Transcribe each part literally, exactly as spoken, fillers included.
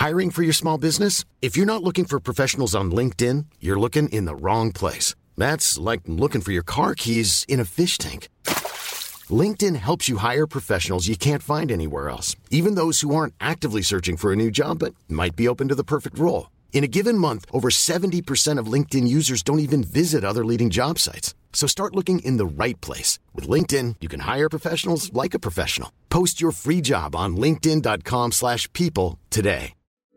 Hiring for your small business? If you're not looking for professionals on LinkedIn, you're looking in the wrong place. That's like looking for your car keys in a fish tank. LinkedIn helps you hire professionals you can't find anywhere else, even those who aren't actively searching for a new job but might be open to the perfect role. In a given month, over seventy percent of LinkedIn users don't even visit other leading job sites. So start looking in the right place. With LinkedIn, you can hire professionals like a professional. Post your free job on linkedin.com slash people today.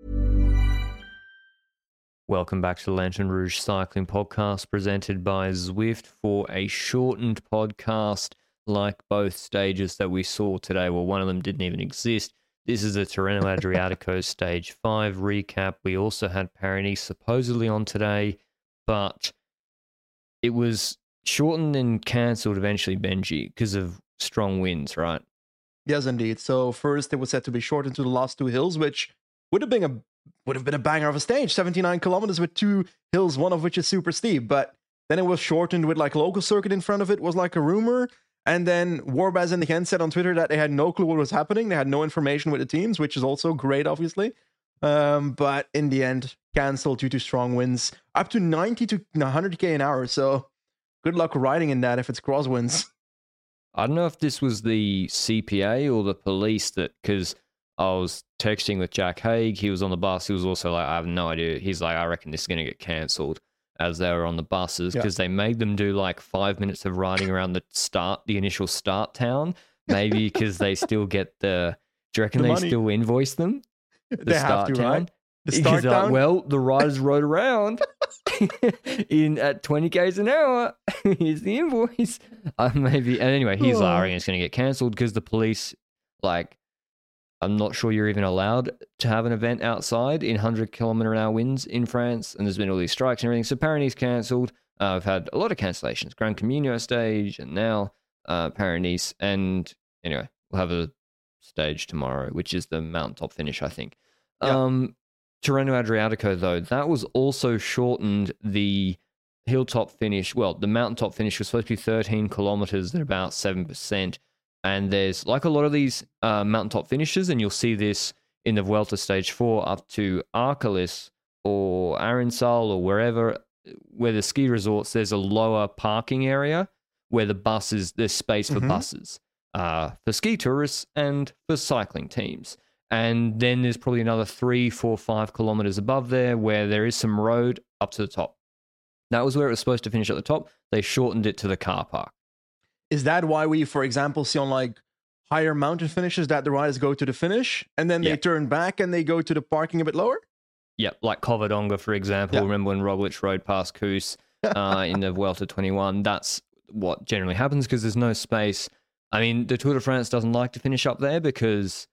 Welcome back to the Lantern Rouge Cycling Podcast, presented by Zwift for a shortened podcast like both stages that we saw today. Well, one of them didn't even exist. This is the Tirreno Adriatico Stage five recap. We also had Paris supposedly on today, but it was shortened and cancelled eventually, Benji, because of strong winds, right? Yes, indeed. So first it was said to be shortened to the last two hills, which would have been a would have been a banger of a stage, seventy-nine kilometers with two hills, one of which is super steep. But then it was shortened with like local circuit in front of it, was like a rumor. And then Warbaz in the end said on Twitter that they had no clue what was happening. They had no information with the teams, which is also great, obviously. Um, but in the end, cancelled due to strong winds, up to ninety to one hundred k an hour. So good luck riding in that if it's crosswinds. I don't know if this was the C P A or the police that, because I was texting with Jack Haig. He was on the bus. He was also like, I have no idea. He's like, I reckon this is going to get cancelled, as they were on the buses, because yeah. they made them do like five minutes of riding around the start, the initial start town. Maybe because they still get the, do you reckon The they money. still invoice them? The They have start to, town? right? The Because start they're like, down? well, the riders rode around in at twenty k's an hour. Here's the invoice. Uh, maybe. And anyway, he's like, I reckon it's going to get cancelled because the police, like, I'm not sure you're even allowed to have an event outside in one hundred kilometer an hour winds in France. And there's been all these strikes and everything. So Paris cancelled. Uh, I've had a lot of cancellations. Gran Camino stage and now uh, Paris. And anyway, we'll have a stage tomorrow, which is the mountaintop finish, I think. Yeah. Um, Tirreno Adriatico, though, that was also shortened. The hilltop finish, well, the mountaintop finish was supposed to be thirteen kilometers at about seven percent. And there's like a lot of these uh, mountaintop finishes, and you'll see this in the Vuelta Stage four up to Arcalis or Arinsal or wherever, where the ski resorts, there's a lower parking area where the buses, there's space for Mhm. buses, uh, for ski tourists and for cycling teams. And then there's probably another three, four, five kilometers above there where there is some road up to the top. That was where it was supposed to finish at the top. They shortened it to the car park. Is that why we, for example, see on like higher mountain finishes that the riders go to the finish and then Yeah. they turn back and they go to the parking a bit lower? Yep, like Covadonga, for example. Yeah. Remember when Roglic rode past Koos uh, in the Vuelta twenty-one? That's what generally happens because there's no space. I mean, the Tour de France doesn't like to finish up there because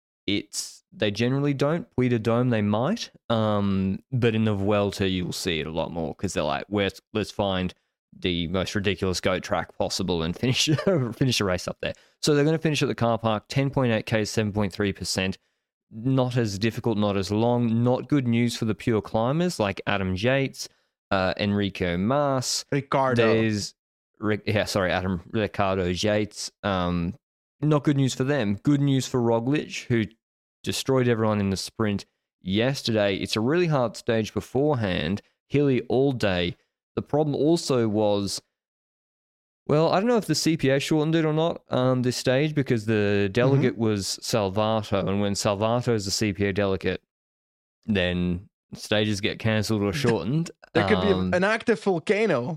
it's they generally don't. Puy de Dôme, they might. Um, but in the Vuelta, you'll see it a lot more because they're like, Where's, let's find the most ridiculous goat track possible and finish finish a race up there. So they're going to finish at the car park, ten point eight k, seven point three percent. Not as difficult, not as long. Not good news for the pure climbers like Adam Yates, uh, Enrico Mas. Ricardo. There's, Ric- yeah, sorry, Adam Ricardo Yates. Um, not good news for them. Good news for Roglic, who destroyed everyone in the sprint yesterday. It's a really hard stage beforehand, hilly all day. The problem also was, well, I don't know if the C P A shortened it or not, um, this stage, because the delegate Mm-hmm. was Salvato, and when Salvato is the C P A delegate, then stages get cancelled or shortened. There could Um, be an active volcano.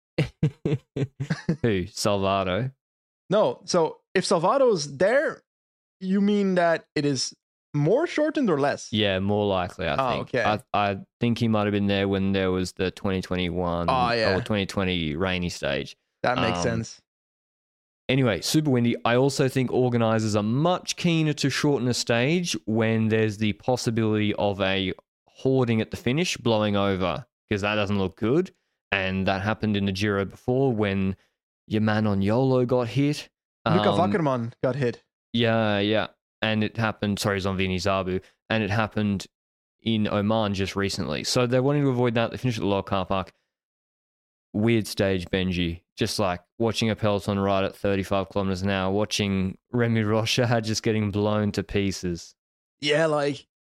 Who? Salvato? No, so if Salvato's there, you mean that it is more shortened or less? Yeah, more likely, I Oh, think. okay. I, I think he might have been there when there was the twenty twenty-one Oh, yeah. or twenty twenty rainy stage. That makes Um, sense. Anyway, super windy. I also think organisers are much keener to shorten a stage when there's the possibility of a hoarding at the finish blowing over, because that doesn't look good. And that happened in the Giro before when your man on YOLO got hit. Luca Um, Wackerman got hit. Yeah, yeah. And it happened, sorry, it's on Vini Zabu. And it happened in Oman just recently. So they're wanting to avoid that. They finished at the lower car park. Weird stage, Benji. Just like watching a peloton ride at thirty-five kilometers an hour, watching Remy Rocha just getting blown to pieces. Yeah, like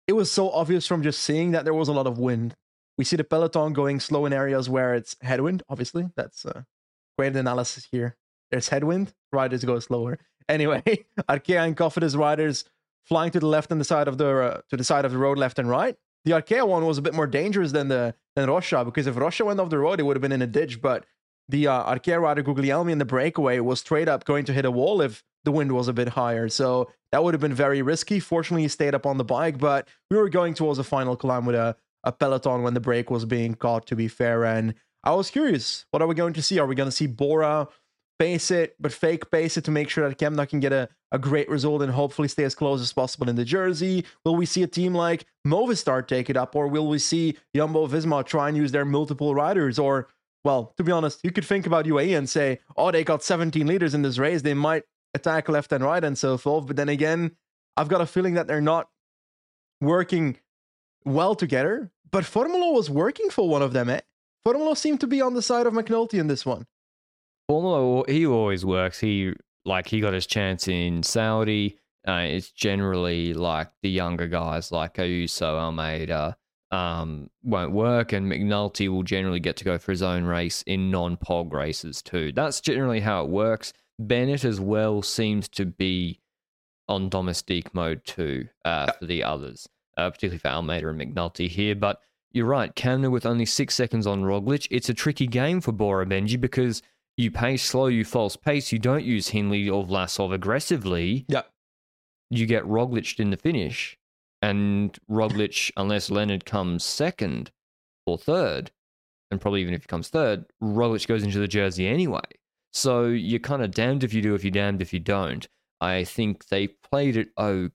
it was so obvious from just seeing that there was a lot of wind. We see the peloton going slow in areas where it's headwind, obviously. That's uh, great analysis here. There's headwind, riders go slower. Anyway, Arkea and Cofidis riders flying to the left and the side of the uh, to the side of the road, left and right. The Arkea one was a bit more dangerous than the than Rocha, because if Rocha went off the road, it would have been in a ditch. But the uh, Arkea rider Guglielmi in the breakaway was straight up going to hit a wall if the wind was a bit higher. So that would have been very risky. Fortunately, he stayed up on the bike, but we were going towards a final climb with a, a peloton when the break was being caught, to be fair. And I was curious, what are we going to see? Are we going to see Bora pace it, but fake pace it to make sure that Kemna can get a, a great result and hopefully stay as close as possible in the jersey? Will we see a team like Movistar take it up, or will we see Jumbo-Visma try and use their multiple riders? Or, well, to be honest, you could think about U A E and say, oh, they got seventeen leaders in this race, they might attack left and right and so forth. But then again, I've got a feeling that they're not working well together. But Formolo was working for one of them, eh? Formolo seemed to be on the side of McNulty in this one. Formula, he always works. He like he got his chance in Saudi. Uh, it's generally like the younger guys like Ayuso, Almeida um, won't work, and McNulty will generally get to go for his own race in non-P O G races too. That's generally how it works. Bennett as well seems to be on domestique mode too uh, for the others, uh, particularly for Almeida and McNulty here. But you're right, Kemna with only six seconds on Roglic. It's a tricky game for Bora Benji because you pace slow, you false pace, you don't use Hindley or Vlasov aggressively. Yeah. You get Roglic in the finish. And Roglic, unless Leonard comes second or third, and probably even if he comes third, Roglic goes into the jersey anyway. So you're kind of damned if you do, if you're damned if you don't. I think they played it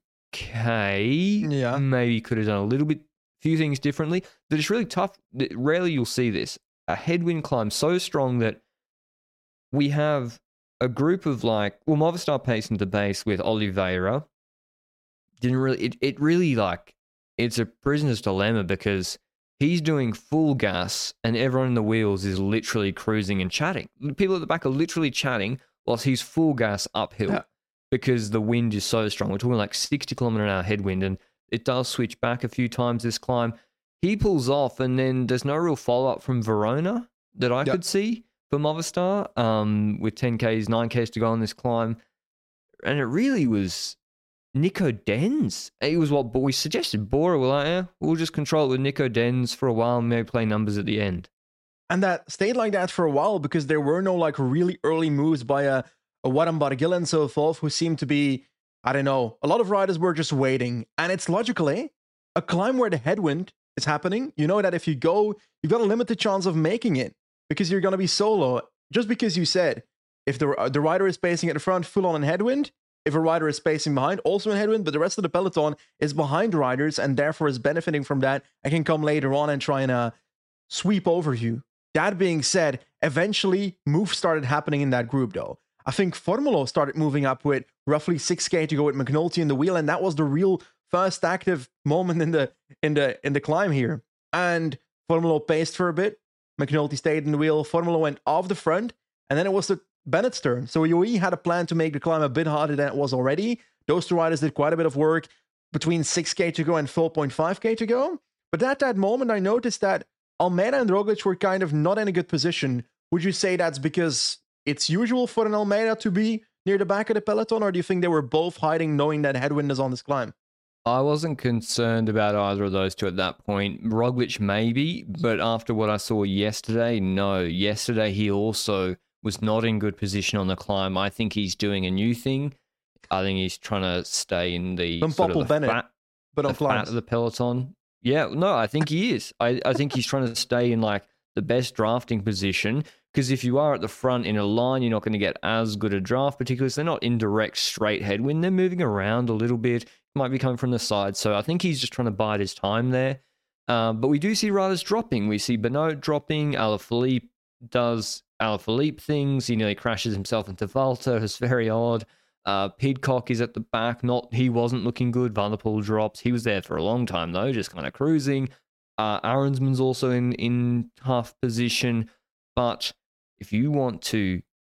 okay. Yeah. Maybe could have done a little bit, few things differently. But it's really tough. Rarely you'll see this. A headwind climb so strong that we have a group of like, well, Movistar pacing the base with Oliveira. Didn't really, it, it really like, it's a prisoner's dilemma because he's doing full gas and everyone in the wheels is literally cruising and chatting. People at the back are literally chatting whilst he's full gas uphill yeah. because the wind is so strong. We're talking like sixty kilometer an hour headwind, and it does switch back a few times this climb. He pulls off, and then there's no real follow-up from Verona that I yep. could see for Movistar, um, with ten Ks, nine Ks to go on this climb. And it really was Nico Denz. It was what we suggested. Bora were like, eh, we'll just control it with Nico Denz for a while and maybe play numbers at the end. And that stayed like that for a while because there were no like really early moves by a, a Warren Barguil and so forth, who seemed to be, I don't know, a lot of riders were just waiting. And it's logical, eh? A climb where the headwind is happening, you know that if you go, you've got a limited chance of making it because you're going to be solo. Just because you said, if the, the rider is pacing at the front full on in headwind, if a rider is pacing behind, also in headwind, but the rest of the peloton is behind riders and therefore is benefiting from that and can come later on and try and uh, sweep over you. That being said, eventually moves started happening in that group though. I think Formolo started moving up with roughly six K to go with McNulty in the wheel, and that was the real first active moment in the in the in the climb here. And Formolo paced for a bit. McNulty stayed in the wheel. Formolo went off the front, and then it was the Bennett's turn. So U A E had a plan to make the climb a bit harder than it was already. Those two riders did quite a bit of work between six K to go and four point five K to go. But at that moment, I noticed that Almeida and Roglic were kind of not in a good position. Would you say that's because it's usual for an Almeida to be near the back of the peloton, or do you think they were both hiding knowing that headwind is on this climb? I wasn't concerned about either of those two at that point. Roglic maybe, but after what I saw yesterday, no. Yesterday he also was not in good position on the climb. I think he's doing a new thing. I think he's trying to stay in the From sort of the Bennett, fat, but on the fat of the peloton. Yeah, no, I think he is. I, I think he's trying to stay in like the best drafting position, because if you are at the front in a line, you're not going to get as good a draft, particularly if they're not in direct straight headwind. They're moving around a little bit. Might be coming from the side. So I think he's just trying to bide his time there. Um, but we do see riders dropping. We see Benoit dropping. Alaphilippe does Alaphilippe things. He nearly crashes himself into Valter. It's very odd. Uh, Pidcock is at the back. Not He wasn't looking good. Van der Poel drops. He was there for a long time, though, just kind of cruising. Uh, Aronsman's also in, in half position. But if you want to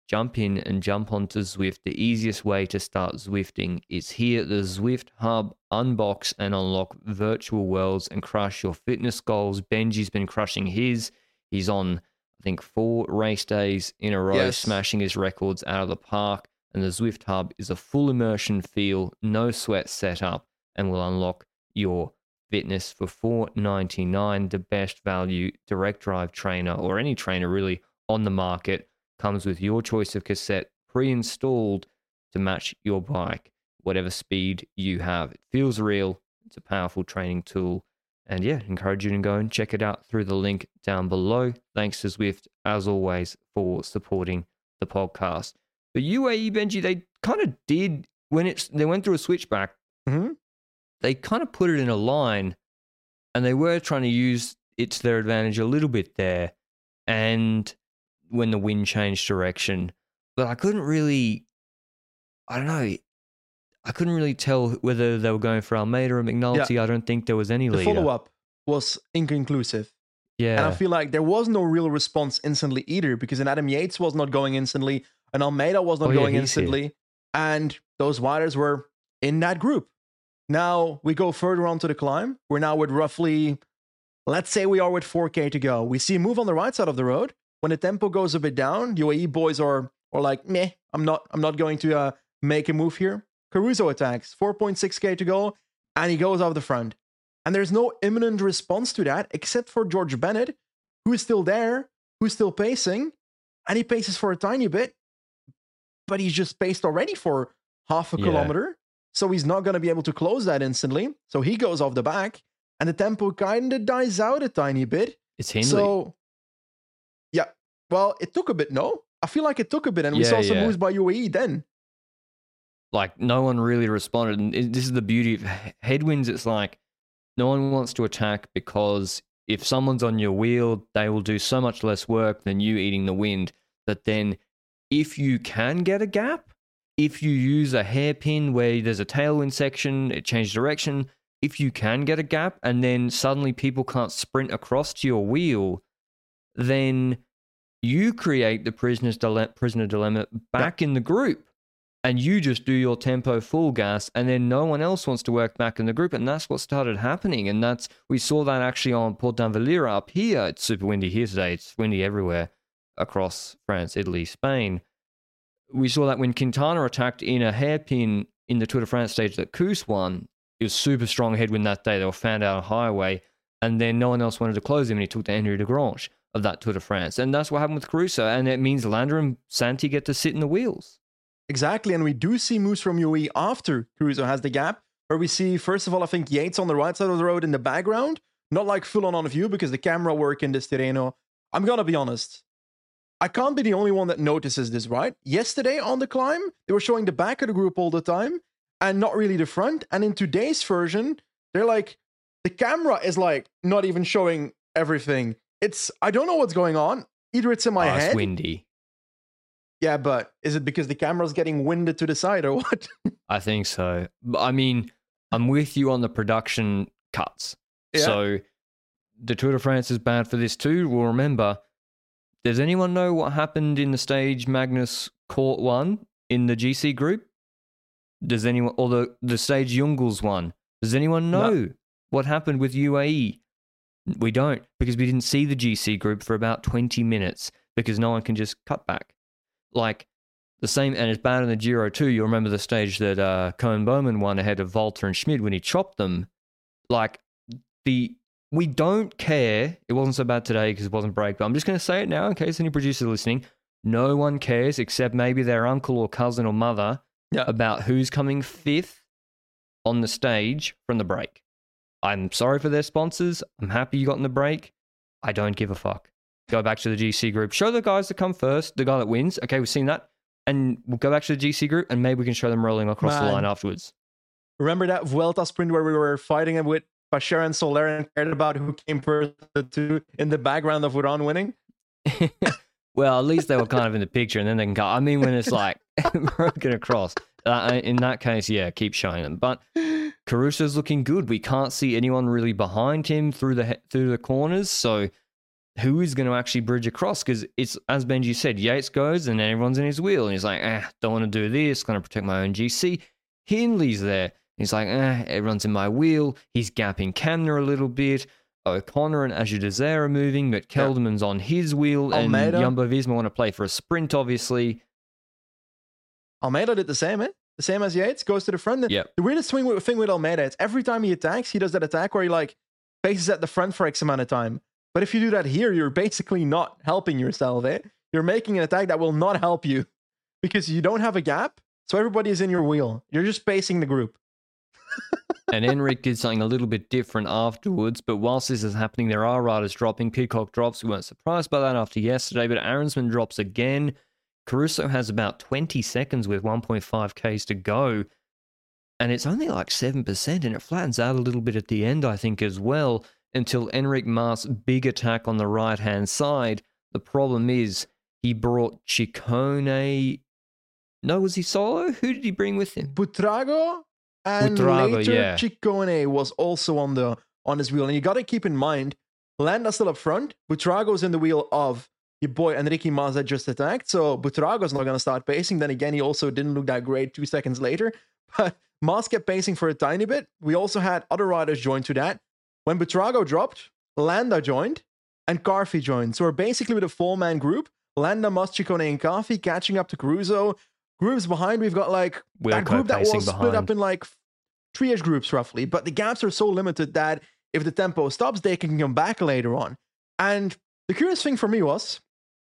jump in and jump onto Zwift. The easiest way to start Zwifting is here at the Zwift Hub. Unbox and unlock virtual worlds and crush your fitness goals. Benji's been crushing his. He's on, I think, four race days in a row, Yes. smashing his records out of the park. And the Zwift Hub is a full immersion feel, no sweat setup, and will unlock your fitness for four ninety-nine. The best value direct drive trainer, or any trainer really, on the market. Comes with your choice of cassette pre-installed to match your bike, whatever speed you have. It feels real. It's a powerful training tool. And yeah, encourage you to go and check it out through the link down below. Thanks to Zwift, as always, for supporting the podcast. But U A E, Benji, they kind of did, when it's they went through a switchback, Mm-hmm. they kind of put it in a line, and they were trying to use it to their advantage a little bit there. And when the wind changed direction, but I couldn't really, I don't know, I couldn't really tell whether they were going for Almeida or McNulty. Yeah. I don't think there was any The leader. follow-up was inconclusive. Yeah. And I feel like there was no real response instantly either, because an Adam Yates was not going instantly, and Almeida was not Oh, yeah, going he's instantly, and those riders were in that group. Now we go further on to the climb. We're now with roughly, let's say we are with four K to go. We see a move on the right side of the road. When the tempo goes a bit down, U A E boys are, are like, meh, I'm not, I'm not going to uh, make a move here. Caruso attacks, four point six K to go, and he goes off the front. And there's no imminent response to that, except for George Bennett, who is still there, who's still pacing, and he paces for a tiny bit, but he's just paced already for half a Yeah. kilometer, so he's not going to be able to close that instantly. So he goes off the back, and the tempo kind of dies out a tiny bit. It's Hindley. So, yeah, well, it took a bit, no? I feel like it took a bit, and we Yeah, saw some yeah. moves by U A E then. Like, no one really responded. And it- this is the beauty of he- headwinds. It's like, no one wants to attack, because if someone's on your wheel, they will do so much less work than you eating the wind. But then if you can get a gap, if you use a hairpin where there's a tailwind section, it changes direction, if you can get a gap and then suddenly people can't sprint across to your wheel, then you create the prisoner's dile- prisoner dilemma back in the group. And you just do your tempo full gas, and then no one else wants to work back in the group. And that's what started happening. And that's, we saw that actually on Port d'Invalira up here. It's super windy here today. It's windy everywhere across France, Italy, Spain. We saw that when Quintana attacked in a hairpin in the Tour de France stage that Kuss won. It was super strong headwind that day. They were found out a highway, and then no one else wanted to close him, and he took the Henry de Grange of that Tour de France. And that's what happened with Caruso. And it means Landa and Santi get to sit in the wheels. Exactly, and we do see moves from U A E after Caruso has the gap, where we see, first of all, I think Yates on the right side of the road in the background, not like full on on view because the camera work in this Tirreno. I'm gonna be honest, I can't be the only one that notices this, right? Yesterday on the climb, they were showing the back of the group all the time, and not really the front, and in today's version, they're like, the camera is like not even showing everything. It's, I don't know what's going on. Either it's in my Oh, head. it's windy. Yeah, but is it because the camera's getting winded to the side or what? I think so. But, I mean, I'm with you on the production cuts. Yeah. So the Tour de France is bad for this too. Well, remember, does anyone know what happened in the stage Magnus Cort won in the G C group? Does anyone, or the, the stage Jungels won? Does anyone know No. what happened with U A E? We don't, because we didn't see the G C group for about twenty minutes because no one can just cut back. Like the same, and it's bad in the Giro too. You'll remember the stage that uh, Cohen Bowman won ahead of Volta and Schmid when he chopped them. Like the, we don't care. It wasn't so bad today because it wasn't break, but I'm just going to say it now in case any producers are listening. No one cares except maybe their uncle or cousin or mother Yeah. about who's coming fifth on the stage from the break. I'm sorry for their sponsors. I'm happy you got in the break. I don't give a fuck. Go back to the G C group. Show the guys that come first, the guy that wins. Okay, we've seen that. And we'll go back to the G C group and maybe we can show them rolling across the Man. line afterwards. Remember that Vuelta sprint where we were fighting with Pacher and Soler and cared about who came first, the two in the background of Uran winning? Well, at least they were kind of in the picture and then they can go. I mean, when it's like broken across, uh, in that case, yeah, keep showing them. But Caruso's looking good. We can't see anyone really behind him through the he- through the corners. So who is going to actually bridge across? Because it's, as Benji said, Yates goes and everyone's in his wheel. And he's like, eh, don't want to do this. Going to protect my own G C. Hindley's there. He's like, eh, everyone's in my wheel. He's gapping Kamner a little bit. O'Connor and Ajay Désir are moving, but Kelderman's on his wheel. Almeida. And Jumbo Visma want to play for a sprint, obviously. Almeida did the same, eh? The same as Yates, goes to the front. Yep. The weirdest thing with, thing with Almeida, it's every time he attacks, he does that attack where he like faces at the front for X amount of time. But if you do that here, you're basically not helping yourself, eh? You're making an attack that will not help you because you don't have a gap. So everybody is in your wheel. You're just pacing the group. And Enric did something a little bit different afterwards, but whilst this is happening, there are riders dropping. Pidcock drops. We weren't surprised by that after yesterday, but Arensman drops again. Caruso has about twenty seconds with one point five Ks to go, and it's only like seven percent, and it flattens out a little bit at the end, I think, as well, until Enric Mas' big attack on the right-hand side. The problem is he brought Ciccone. No, was he solo? Who did he bring with him? Buitrago and Buitrago, later yeah. Ciccone was also on the on his wheel. And you got to keep in mind, Landa's still up front. Buitrago's in the wheel of your boy Enrique Mas that just attacked. So Buitrago's not going to start pacing. Then again, he also didn't look that great two seconds later. But Mas kept pacing for a tiny bit. We also had other riders join to that. When Buitrago dropped, Landa joined and Carfi joined. So we're basically with a four-man group. Landa, Mas, Ciccone, and Carfi catching up to Caruso. Groups behind, we've got like Wilco that group that was pacing split behind. up in like three-ish groups roughly. But the gaps are so limited that if the tempo stops, they can come back later on. And the curious thing for me was,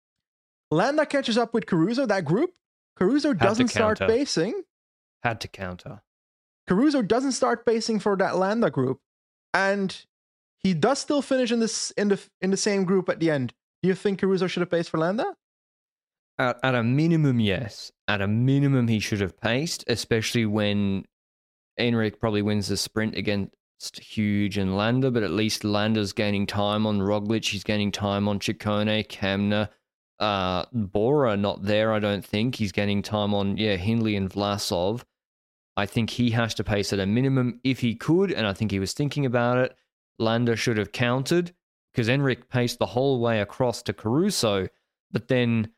Landa catches up with Caruso, that group. Caruso doesn't start counter. pacing. Had to counter. Caruso doesn't start pacing for that Landa group. And he does still finish in this in the in the same group at the end. Do you think Caruso should have paced for Landa? At, at a minimum, yes. At a minimum, he should have paced, especially when Enric probably wins the sprint against Huge and Landa, but at least Landa's gaining time on Roglic. He's gaining time on Ciccone, Kamner. Uh, Bora not there, I don't think. He's gaining time on, yeah, Hindley and Vlasov. I think he has to pace at a minimum if he could, and I think he was thinking about it. Landa should have countered, because Enric paced the whole way across to Caruso, but then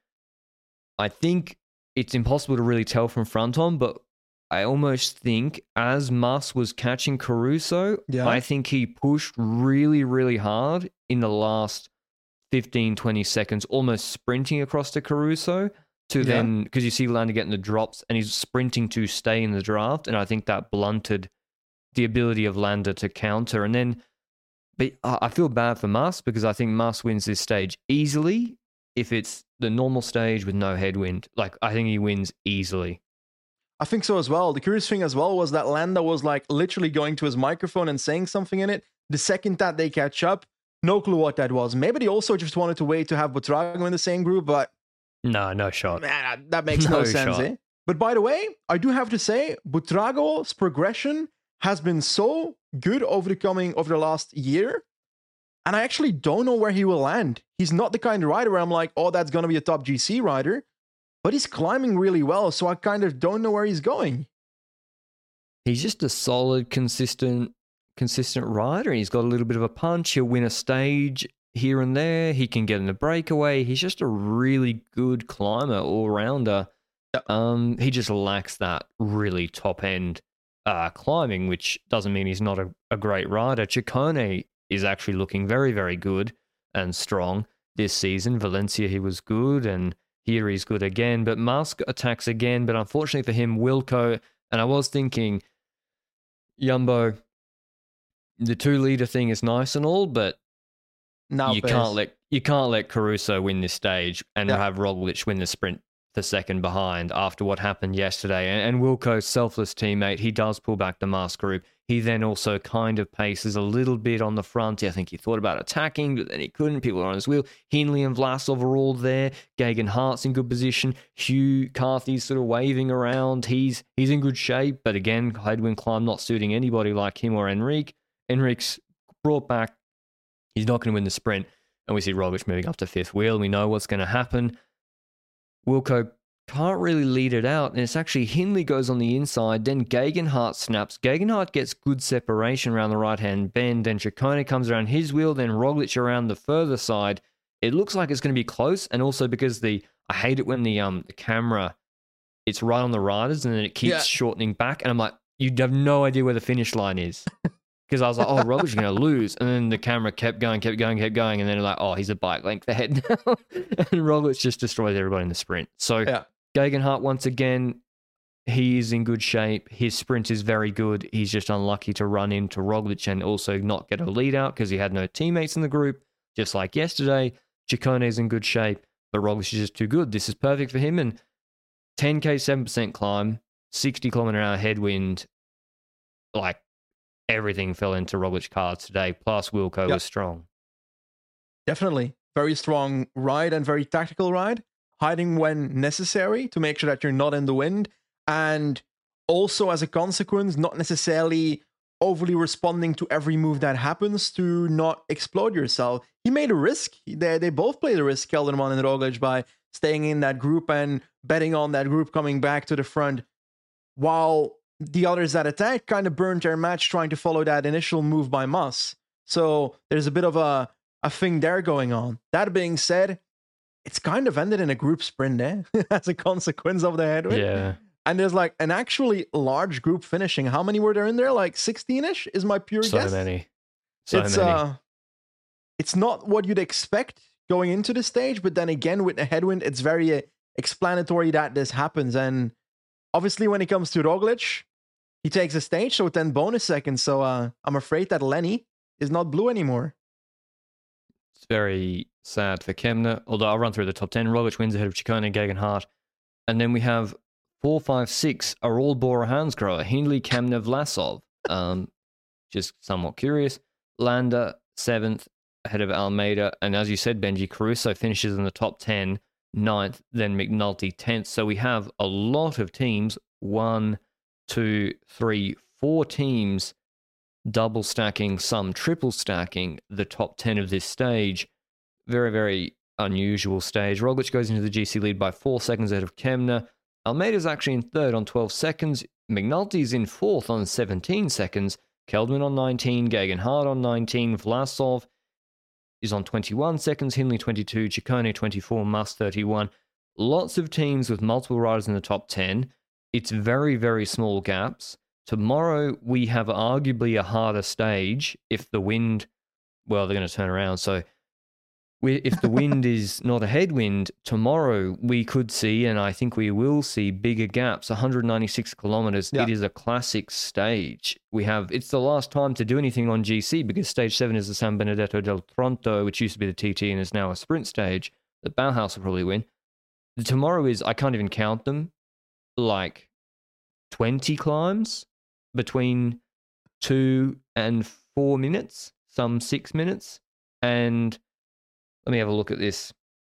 I think it's impossible to really tell from front on, but I almost think as Mas was catching Caruso, Yeah. I think he pushed really, really hard in the last fifteen, twenty seconds, almost sprinting across to Caruso to Yeah. then, because you see Landa getting the drops and he's sprinting to stay in the draft, and I think that blunted the ability of Landa to counter. And then, but I I feel bad for Mas because I think Mas wins this stage easily if it's the normal stage with no headwind. Like, I think he wins easily. I think so as well. The curious thing as well was that Landa was like literally going to his microphone and saying something in it. The second that they catch up, no clue what that was. Maybe they also just wanted to wait to have Buitrago in the same group, but No, no shot. man, that makes no, No sense, shot. eh? But by the way, I do have to say, Buitrago's progression has been so good over the coming over the last year. And I actually don't know where he will land. He's not the kind of rider where I'm like, oh, that's going to be a top G C rider. But he's climbing really well, so I kind of don't know where he's going. He's just a solid, consistent, consistent rider. He's got a little bit of a punch. He'll win a stage here and there. He can get in a breakaway. He's just a really good climber, all-rounder. Yep. Um, he just lacks that really top-end uh, climbing, which doesn't mean he's not a, a great rider. Ciccone is actually looking very, very good and strong this season. Valencia, he was good, and here he's good again. But Musk attacks again, but unfortunately for him, Wilco, and I was thinking, Jumbo, the two-leader thing is nice and all, but Now you pace. can't let you can't let Caruso win this stage and Yeah. have Roglic win the sprint the second behind after what happened yesterday. And, and Wilco's selfless teammate, he does pull back the Mas group. He then also kind of paces a little bit on the front. I think he thought about attacking, but then he couldn't. People are on his wheel. Hindley and Vlasov are all there. Gagan Hart's in good position. Hugh Carthy's sort of waving around. He's he's in good shape, but again, headwind climb not suiting anybody like him or Enrique. Enrique's brought back. He's not going to win the sprint. And we see Roglic moving up to fifth wheel. We know what's going to happen. Wilco can't really lead it out, and it's actually Hindley goes on the inside, then Gegenhardt snaps. Gegenhardt gets good separation around the right-hand bend, then Ciccone comes around his wheel, then Roglic around the further side, it looks like it's going to be close, and also because the I hate it when the um the camera it's right on the riders and then it keeps Yeah. shortening back, and I'm like, you have no idea where the finish line is. Because I was like, oh, Roglic going to lose. And then the camera kept going, kept going, kept going. And then like, oh, he's a bike length ahead now. And Roglic just destroys everybody in the sprint. So Yeah. Gegenhardt, once again, he is in good shape. His sprint is very good. He's just unlucky to run into Roglic and also not get a lead out because he had no teammates in the group. Just like yesterday, Chiccone's in good shape, but Roglic is just too good. This is perfect for him. And ten K, seven percent climb, sixty kilometer hour headwind, like, everything fell into Roglic's cards today, plus Wilco Yep. was strong. Definitely. Very strong ride and very tactical ride. Hiding when necessary to make sure that you're not in the wind. And also, as a consequence, not necessarily overly responding to every move that happens to not explode yourself. He made a risk. They, they both played a risk, Kelderman and Roglic, by staying in that group and betting on that group coming back to the front, while the others that attacked kind of burned their match trying to follow that initial move by Mas. So there's a bit of a, a thing there going on. That being said, it's kind of ended in a group sprint eh? as a consequence of the headwind. Yeah. And there's like an actually large group finishing. How many were there in there? Like sixteen-ish is my pure So guess. many. So it's many. uh it's not what you'd expect going into the stage, but then again with the headwind, it's very uh, explanatory that this happens. And obviously when it comes to Roglic, he takes a stage, so ten bonus seconds. So uh, I'm afraid that Lenny is not blue anymore. It's very sad for Kemna, although I'll run through the top ten. Roglic wins ahead of Ciccone and Gegenhardt. And then we have four, five, six are all Bora Hansgrohe, Hindley, Kemna, Vlasov. Um, just somewhat curious. Landa, seventh, ahead of Almeida. And as you said, Benji, Caruso finishes in the top ten, ninth, then McNulty, tenth. So we have a lot of teams, one, two, three, four teams double stacking, some triple stacking the top ten of this stage. Very, very unusual stage. Roglic goes into the G C lead by four seconds ahead of Kemna. Almeida's actually in third on twelve seconds. McNulty's in fourth on seventeen seconds. Kelderman on nineteen. Gegenhardt on nineteen. Vlasov is on twenty-one seconds. Hindley twenty-two. Ciccone twenty-four. Mas thirty-one. Lots of teams with multiple riders in the top ten. It's very, very small gaps. Tomorrow, we have arguably a harder stage if the wind, well, they're going to turn around. So we, if the wind is not a headwind, tomorrow we could see, and I think we will see, bigger gaps, one hundred ninety-six kilometers. Yeah. It is a classic stage. We have, it's the last time to do anything on G C because stage seven is the San Benedetto del Tronto, which used to be the T T and is now a sprint stage that Bauhaus will probably win. Tomorrow is, I can't even count them, like twenty climbs between two and four minutes, some six minutes. And let me have a look at this.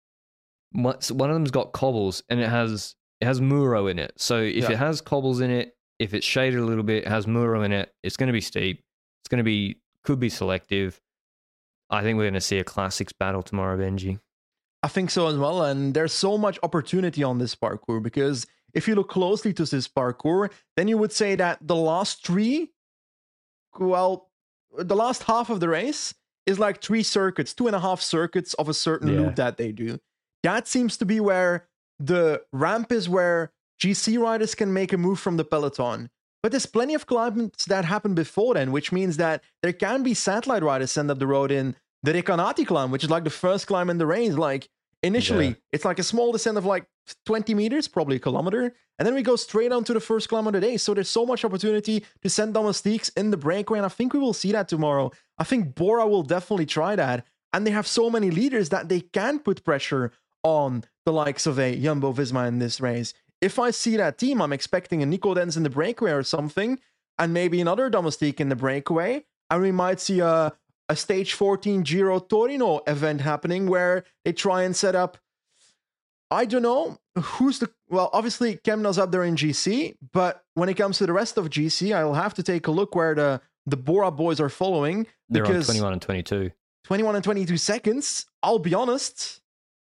One one of them's got cobbles and it has it has Muro in it. So if Yeah. it has cobbles in it, if it's shaded a little bit, it has Muro in it, it's going to be steep. It's going to be, could be selective. I think we're going to see a classics battle tomorrow, Benji. I think so as well. And there's so much opportunity on this parkour because if you look closely to this parkour, then you would say that the last three, well, the last half of the race is like three circuits, two and a half circuits of a certain Yeah. loop that they do. That seems to be where the ramp is, where G C riders can make a move from the peloton. But there's plenty of climbs that happen before then, which means that there can be satellite riders send up the road in the Recanati climb, which is like the first climb in the race. Like initially, Yeah. it's like a small descent of like twenty meters, probably a kilometer. And then we go straight on to the first climb of the day. So there's so much opportunity to send domestiques in the breakaway. And I think we will see that tomorrow. I think Bora will definitely try that. And they have so many leaders that they can put pressure on the likes of a Jumbo Visma in this race. If I see that team, I'm expecting a Nico Denz in the breakaway or something, and maybe another domestique in the breakaway. And we might see a, a stage fourteen Giro Torino event happening where they try and set up, I don't know, who's the, well, obviously Kemna's up there in G C, but when it comes to the rest of G C, I'll have to take a look where the, the Bora boys are following. They're on because twenty-one and twenty-two. twenty-one and twenty-two seconds, I'll be honest,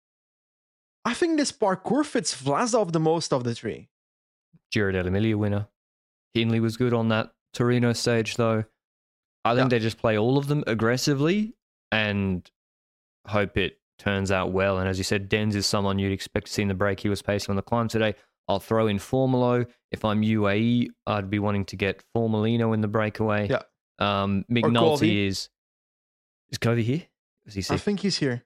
I think this parkour fits Vlasov the most of the three. Giro dell'Emilia winner. Hindley was good on that Torino stage, though. I think Yeah. they just play all of them aggressively and hope it turns out well. And as you said, Denz is someone you'd expect to see in the break. He was pacing on the climb today. I'll throw in Formolo. If I'm U A E, I'd be wanting to get Formolino in the breakaway. Yeah. Um, McNulty is... Is Covey here? Is he sick? I think he's here.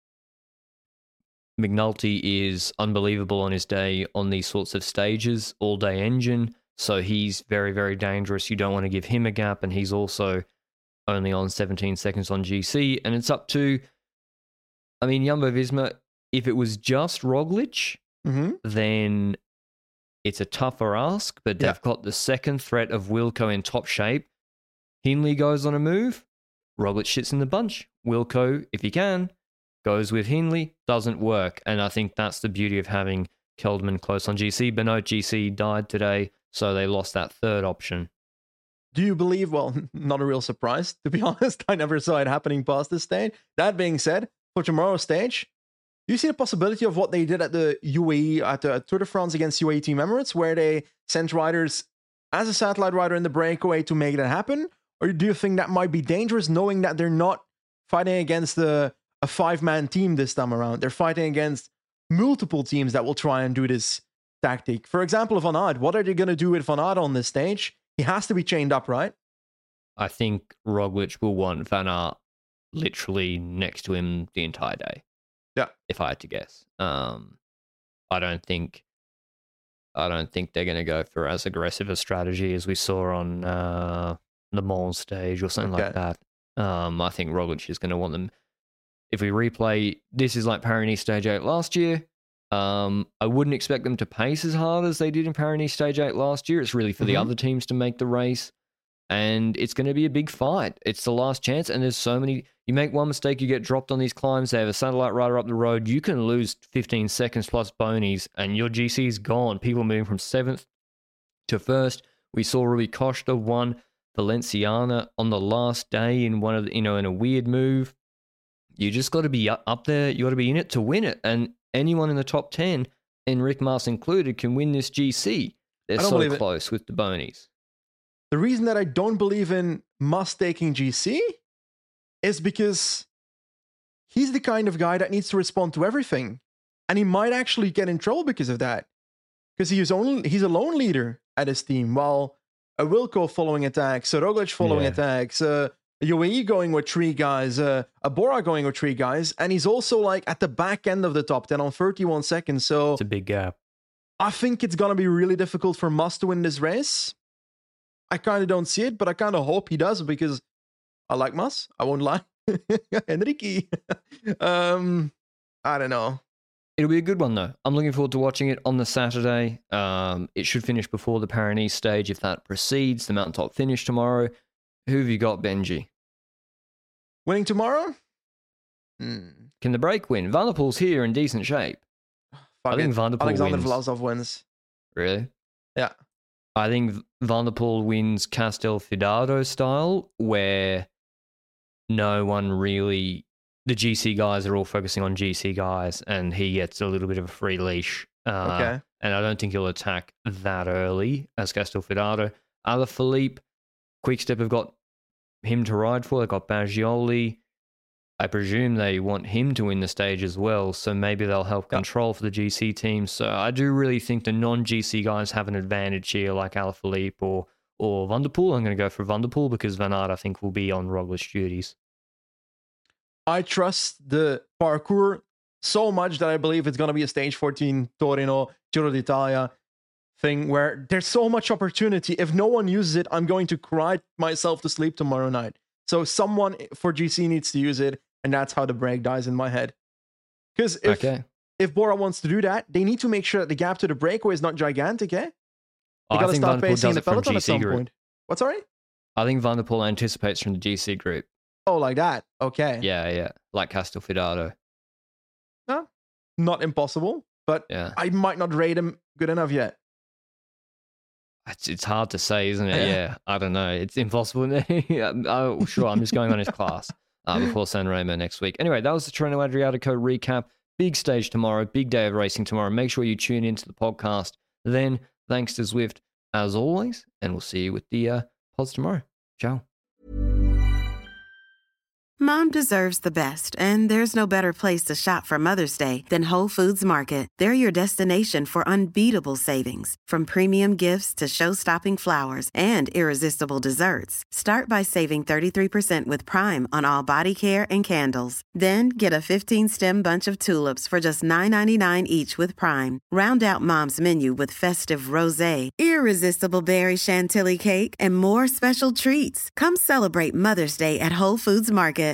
McNulty is unbelievable on his day on these sorts of stages, all-day engine. So he's very, very dangerous. You don't want to give him a gap. And he's also only on seventeen seconds on G C. And it's up to... I mean, Jumbo-Visma, if it was just Roglic, Mm-hmm. then it's a tougher ask, but they've Yeah. got the second threat of Wilco in top shape. Hindley goes on a move. Roglic shits in the bunch. Wilco, if he can, goes with Hindley. Doesn't work. And I think that's the beauty of having Kelderman close on G C. Benoit G C died today, so they lost that third option. Do you believe, well, not a real surprise, to be honest. I never saw it happening past this stage. That being said, for tomorrow's stage, do you see the possibility of what they did at the U A E, at the Tour de France against U A E Team Emirates, where they sent riders as a satellite rider in the breakaway to make that happen? Or do you think that might be dangerous, knowing that they're not fighting against a, a five-man team this time around? They're fighting against multiple teams that will try and do this tactic. For example, Van Aert, what are they going to do with Van Aert on this stage? He has to be chained up, right? I think Roglic will want Van Aert literally next to him the entire day. Yeah. If I had to guess. Um, I don't think I don't think they're going to go for as aggressive a strategy as we saw on uh, the Mons stage or something Okay. like that. Um, I think Roglic is going to want them. If we replay, this is like Paris Stage eight last year. Um, I wouldn't expect them to pace as hard as they did in Paris Stage eight last year. It's really for the Mhm. other teams to make the race. And it's going to be a big fight. It's the last chance. And there's so many. You make one mistake, you get dropped on these climbs. They have a satellite rider up the road. You can lose fifteen seconds plus bonies, and your G C is gone. People moving from seventh to first. We saw Rui Costa won Valenciana on the last day in one of the, you know, in a weird move. You just got to be up there. You got to be in it to win it. And anyone in the top ten, Enric Mas included, can win this G C. They're I don't so believe it. close with the bonies. The reason that I don't believe in Mas taking G C is because he's the kind of guy that needs to respond to everything. And he might actually get in trouble because of that. Because he's, only, he's a lone leader at his team, while a Wilco following attacks, a Roglic following Yeah. attacks, uh, a U A E going with three guys, uh, a Bora going with three guys, and he's also like at the back end of the top ten on thirty-one seconds. So It's a big gap. I think it's going to be really difficult for Mas to win this race. I kind of don't see it, but I kind of hope he does because I like Mas. I won't lie. Enrique. um, I don't know. It'll be a good one, though. I'm looking forward to watching it on the Saturday. Um, it should finish before the Paris stage if that proceeds. The mountaintop finish tomorrow. Who have you got, Benji? Winning tomorrow? Hmm. Can the break win? Van der Poel's here in decent shape. Fuck I think it. Van der Poel Alexander wins. Vlasov wins. Really? Yeah. I think Van der Poel wins Castelfidardo style, where no one really... The G C guys are all focusing on G C guys, and he gets a little bit of a free leash. Uh, Okay. And I don't think he'll attack that early as Castelfidardo. Alaphilippe, Quickstep have got him to ride for. They've got Baggioli. I presume they want him to win the stage as well, so maybe they'll help Yep. control for the G C team. So I do really think the non-G C guys have an advantage here, like Alaphilippe or or Van der Poel. I'm going to go for Van der Poel because Van Aert, I think, will be on Roglic duties. I trust the parkour so much that I believe it's going to be a stage fourteen Torino, Giro d'Italia thing where there's so much opportunity. If no one uses it, I'm going to cry myself to sleep tomorrow night. So someone for G C needs to use it, and that's how the break dies in my head. Because if, Okay. if Bora wants to do that, they need to make sure that the gap to the breakaway is not gigantic, eh? They I got to think start Van der Poel pacing does the it from peloton G at C some group. point. What, sorry? I think Van der Poel anticipates from the G C group. Oh, like that. Okay. Yeah, yeah. Like Castelfidardo. No, not impossible, but Yeah. I might not rate him good enough yet. It's, it's hard to say, isn't it? Yeah. Yeah. I don't know. It's impossible. Yeah, oh, sure. I'm just going on his class uh, before San Remo next week. Anyway, that was the Treno Adriatico recap. Big stage tomorrow. Big day of racing tomorrow. Make sure you tune into the podcast. Then, thanks to Zwift as always, and we'll see you with the uh, pods tomorrow. Ciao. Mom deserves the best, and there's no better place to shop for Mother's Day than Whole Foods Market. They're your destination for unbeatable savings, from premium gifts to show-stopping flowers and irresistible desserts. Start by saving thirty-three percent with Prime on all body care and candles. Then get a fifteen-stem bunch of tulips for just nine ninety-nine each with Prime. Round out Mom's menu with festive rosé, irresistible berry chantilly cake, and more special treats. Come celebrate Mother's Day at Whole Foods Market.